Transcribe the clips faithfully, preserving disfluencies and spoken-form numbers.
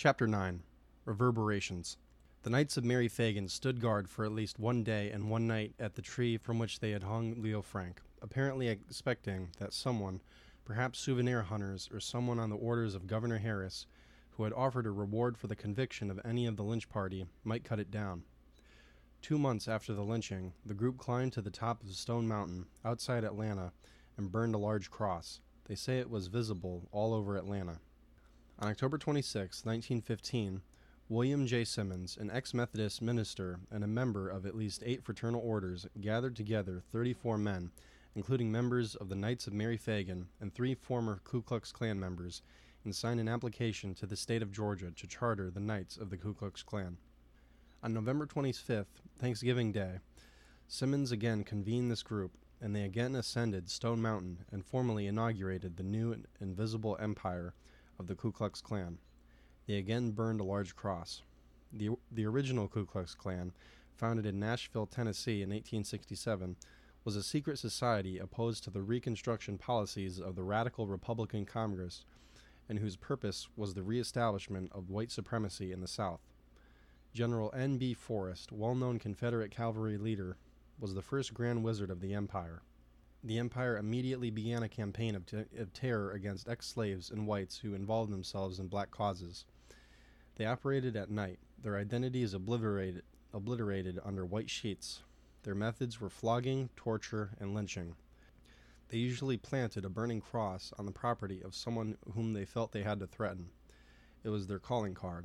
Chapter nine. Reverberations. The Knights of Mary Fagin stood guard for at least one day and one night at the tree from which they had hung Leo Frank, apparently expecting that someone, perhaps souvenir hunters or someone on the orders of Governor Harris, who had offered a reward for the conviction of any of the lynch party, might cut it down. Two months after the lynching, the group climbed to the top of Stone Mountain, outside Atlanta, and burned a large cross. They say it was visible all over Atlanta. On October twenty-sixth, nineteen fifteen, William J. Simmons, an ex-Methodist minister and a member of at least eight fraternal orders, gathered together thirty-four men, including members of the Knights of Mary Fagin and three former Ku Klux Klan members, and signed an application to the state of Georgia to charter the Knights of the Ku Klux Klan. On November twenty-fifth, Thanksgiving Day, Simmons again convened this group, and they again ascended Stone Mountain and formally inaugurated the new invisible empire of the Ku Klux Klan. They again burned a large cross. The, the original Ku Klux Klan, founded in Nashville, Tennessee in eighteen sixty-seven, was a secret society opposed to the Reconstruction policies of the radical Republican Congress, and whose purpose was the reestablishment of white supremacy in the South. General N B Forrest, well-known Confederate cavalry leader, was the first Grand Wizard of the empire. The empire immediately began a campaign of, t- of terror against ex-slaves and whites who involved themselves in black causes. They operated at night, their identities obliterated, obliterated under white sheets. Their methods were flogging, torture, and lynching. They usually planted a burning cross on the property of someone whom they felt they had to threaten. It was their calling card.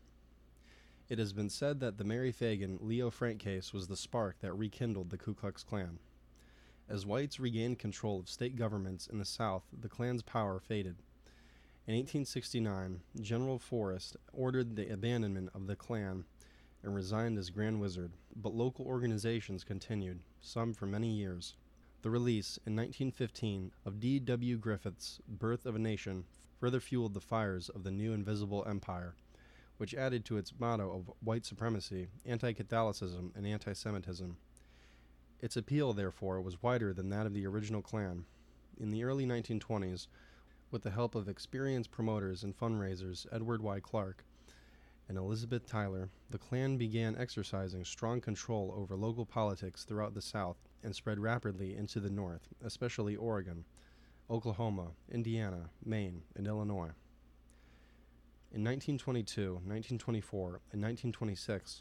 It has been said that the Mary Fagin Leo Frank case was the spark that rekindled the Ku Klux Klan. As whites regained control of state governments in the South, the Klan's power faded. In eighteen sixty-nine, General Forrest ordered the abandonment of the Klan and resigned as Grand Wizard, but local organizations continued, some for many years. The release, in nineteen fifteen, of D W Griffith's Birth of a Nation further fueled the fires of the new invisible empire, which added to its motto of white supremacy, anti-Catholicism, and anti-Semitism. Its appeal, therefore, was wider than that of the original Klan. In the early nineteen twenties, with the help of experienced promoters and fundraisers Edward Y. Clark and Elizabeth Tyler, the Klan began exercising strong control over local politics throughout the South and spread rapidly into the North, especially Oregon, Oklahoma, Indiana, Maine, and Illinois. In nineteen twenty-two, nineteen twenty-four, and nineteen twenty-six,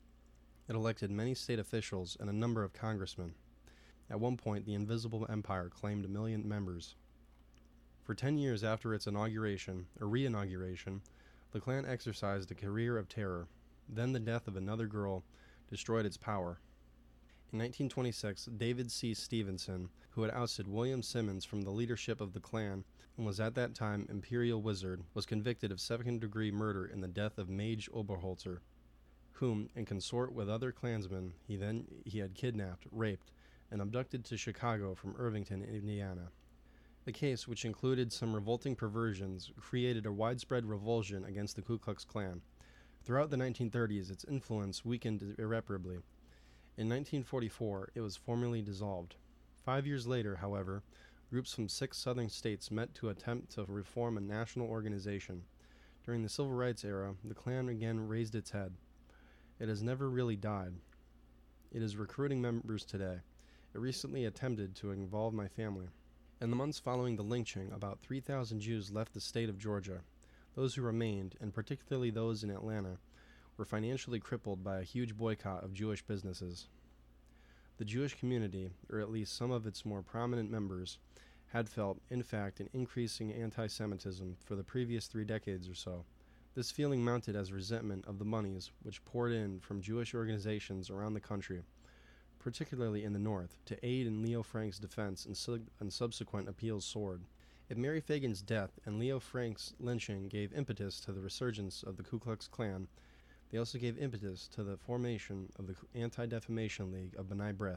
it elected many state officials and a number of congressmen. At one point, the Invisible Empire claimed a million members. For ten years after its inauguration, or re-inauguration, the Klan exercised a career of terror. Then the death of another girl destroyed its power. In nineteen twenty-six, David C. Stevenson, who had ousted William Simmons from the leadership of the Klan and was at that time Imperial Wizard, was convicted of second-degree murder in the death of Mage Oberholzer, whom, in consort with other Klansmen, he then he had kidnapped, raped, and abducted to Chicago from Irvington, Indiana. The case, which included some revolting perversions, created a widespread revulsion against the Ku Klux Klan. Throughout the nineteen thirties, its influence weakened irreparably. In nineteen forty-four, it was formally dissolved. Five years later, however, groups from six southern states met to attempt to reform a national organization. During the Civil Rights era, the Klan again raised its head. It has never really died. It is recruiting members today. It recently attempted to involve my family. In the months following the lynching, about three thousand Jews left the state of Georgia. Those who remained, and particularly those in Atlanta, were financially crippled by a huge boycott of Jewish businesses. The Jewish community, or at least some of its more prominent members, had felt, in fact, an increasing anti-Semitism for the previous three decades or so. This feeling mounted as resentment of the monies which poured in from Jewish organizations around the country, particularly in the North, to aid in Leo Frank's defense and, sub- and subsequent appeals soared. If Mary Fagin's death and Leo Frank's lynching gave impetus to the resurgence of the Ku Klux Klan, they also gave impetus to the formation of the Anti-Defamation League of B'nai B'rith.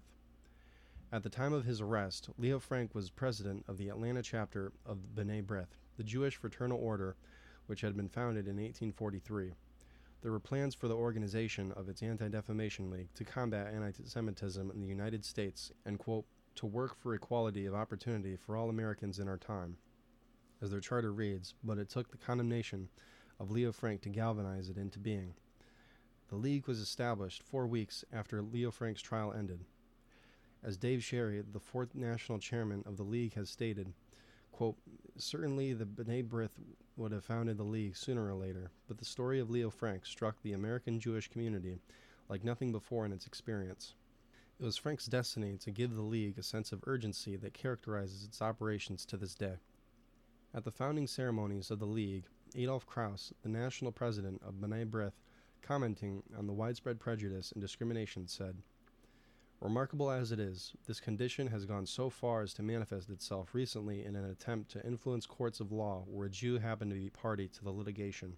At the time of his arrest, Leo Frank was president of the Atlanta chapter of B'nai B'rith, the Jewish fraternal order which had been founded in eighteen forty-three. There were plans for the organization of its Anti-Defamation League to combat anti-Semitism in the United States and, quote, to work for equality of opportunity for all Americans in our time, as their charter reads, but it took the condemnation of Leo Frank to galvanize it into being. The League was established four weeks after Leo Frank's trial ended. As Dave Sherry, the fourth national chairman of the League, has stated, quote, "Certainly the B'nai B'rith would have founded the League sooner or later, but the story of Leo Frank struck the American Jewish community like nothing before in its experience. It was Frank's destiny to give the League a sense of urgency that characterizes its operations to this day." At the founding ceremonies of the League, Adolf Krauss, the national president of B'nai B'rith, commenting on the widespread prejudice and discrimination, said, "Remarkable as it is, this condition has gone so far as to manifest itself recently in an attempt to influence courts of law where a Jew happened to be party to the litigation.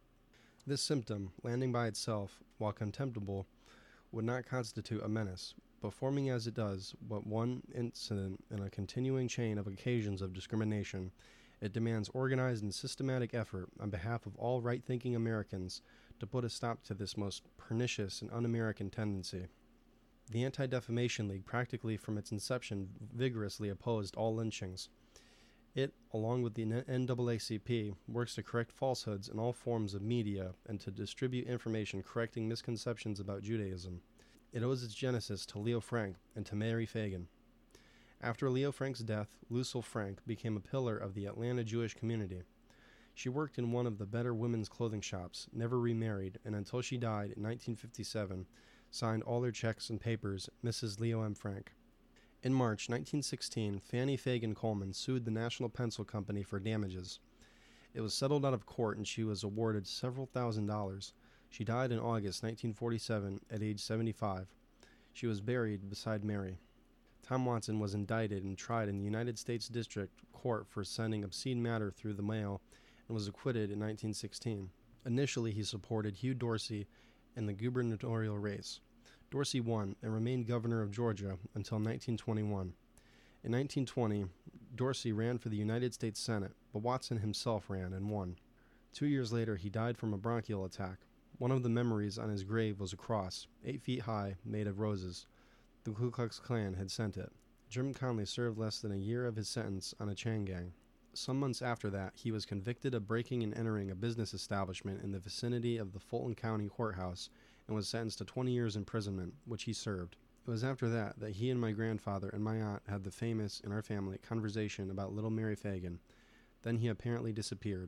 This symptom, landing by itself, while contemptible, would not constitute a menace, but forming as it does but one incident in a continuing chain of occasions of discrimination, it demands organized and systematic effort on behalf of all right-thinking Americans to put a stop to this most pernicious and un-American tendency." The Anti-Defamation League, practically from its inception, vigorously opposed all lynchings. It, along with the N double A C P, works to correct falsehoods in all forms of media and to distribute information correcting misconceptions about Judaism. It owes its genesis to Leo Frank and to Mary Phagan. After Leo Frank's death, Lucille Frank became a pillar of the Atlanta Jewish community. She worked in one of the better women's clothing shops, never remarried, and until she died in nineteen fifty-seven, signed all her checks and papers, Missus Leo M. Frank. In March nineteen sixteen, Fannie Phagan Coleman sued the National Pencil Company for damages. It was settled out of court and she was awarded several thousand dollars. She died in August nineteen forty-seven at age seventy-five. She was buried beside Mary. Tom Watson was indicted and tried in the United States District Court for sending obscene matter through the mail and was acquitted in nineteen sixteen. Initially, he supported Hugh Dorsey in the gubernatorial race. Dorsey won and remained governor of Georgia until nineteen twenty-one. In nineteen twenty, Dorsey ran for the United States Senate, but Watson himself ran and won. Two years later, he died from a bronchial attack. One of the memories on his grave was a cross, eight feet high, made of roses. The Ku Klux Klan had sent it. Jim Conley served less than a year of his sentence on a chain gang. Some months after that, he was convicted of breaking and entering a business establishment in the vicinity of the Fulton County Courthouse and was sentenced to twenty years imprisonment, which he served. It was after that that he and my grandfather and my aunt had the famous, in our family, conversation about little Mary Phagan. Then he apparently disappeared.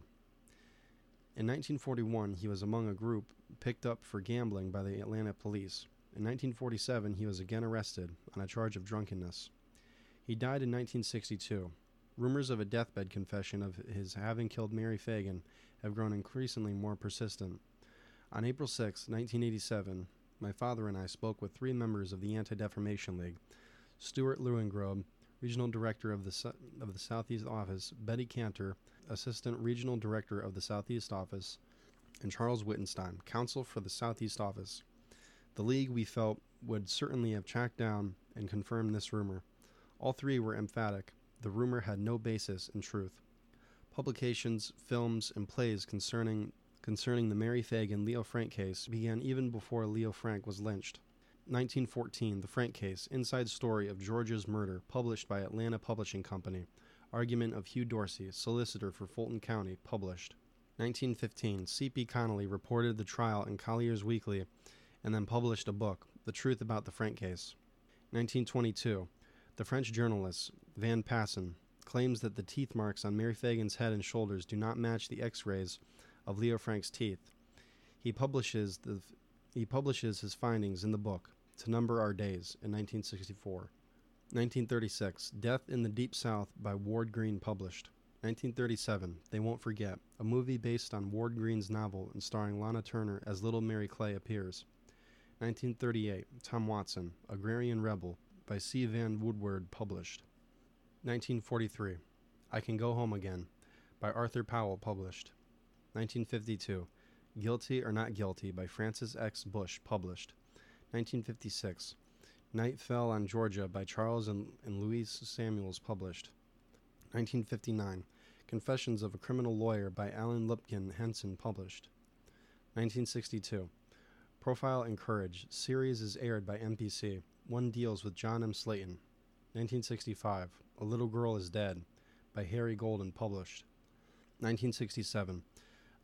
In nineteen forty-one, he was among a group picked up for gambling by the Atlanta police. In nineteen forty-seven, he was again arrested on a charge of drunkenness. He died in nineteen sixty-two. Rumors of a deathbed confession of his having killed Mary Phagan have grown increasingly more persistent. On April sixth, nineteen eighty-seven, my father and I spoke with three members of the Anti-Defamation League: Stuart Lewingrove, Regional Director of the, Su- of the Southeast Office, Betty Cantor, Assistant Regional Director of the Southeast Office, and Charles Wittenstein, Counsel for the Southeast Office. The League, we felt, would certainly have tracked down and confirmed this rumor. All three were emphatic. The rumor had no basis in truth. Publications, films, and plays concerning concerning the Mary Phagan Leo Frank case began even before Leo Frank was lynched. nineteen fourteen, The Frank Case, Inside Story of George's Murder, published by Atlanta Publishing Company. Argument of Hugh Dorsey, solicitor for Fulton County, published. nineteen fifteen, C P Connolly reported the trial in Collier's Weekly and then published a book, The Truth About the Frank Case. nineteen twenty-two, the French journalist Van Passen claims that the teeth marks on Mary Phagan's head and shoulders do not match the x-rays of Leo Frank's teeth. He publishes the he publishes his findings in the book To Number Our Days in nineteen sixty-four. nineteen thirty-six, Death in the Deep South by Ward Green, published. nineteen thirty-seven, They Won't Forget, a movie based on Ward Green's novel and starring Lana Turner as Little Mary Clay appears. nineteen thirty-eight, Tom Watson, Agrarian Rebel, by C. Van Woodward, published. nineteen forty-three, I Can Go Home Again, by Arthur Powell, published. nineteen fifty-two, Guilty or Not Guilty, by Francis X. Bush, published. nineteen fifty-six, Night Fell on Georgia, by Charles and, and Louise Samuels, published. nineteen fifty-nine, Confessions of a Criminal Lawyer, by Alan Lipkin Henson, published. nineteen sixty-two, Profile and Courage, series is aired by N B C. One deals with John M. Slayton. nineteen sixty-five, A Little Girl is Dead, by Harry Golden, published. nineteen sixty-seven,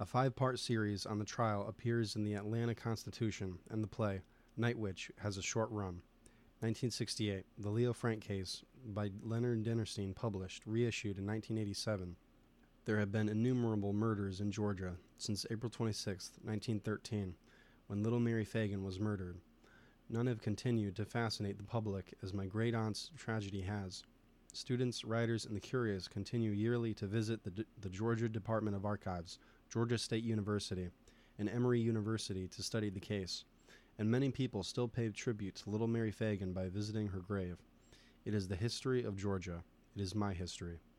A five-part series on the trial appears in the Atlanta Constitution, and the play, Night Witch, has a short run. nineteen sixty-eight, The Leo Frank Case, by Leonard Dinerstein, published, reissued in nineteen eighty-seven. There have been innumerable murders in Georgia since April twenty-sixth, nineteen thirteen, when little Mary Fagan was murdered. None have continued to fascinate the public as my great-aunt's tragedy has. Students, writers, and the curious continue yearly to visit the, D- the Georgia Department of Archives, Georgia State University, and Emory University to study the case, and many people still pay tribute to little Mary Fagan by visiting her grave. It is the history of Georgia. It is my history.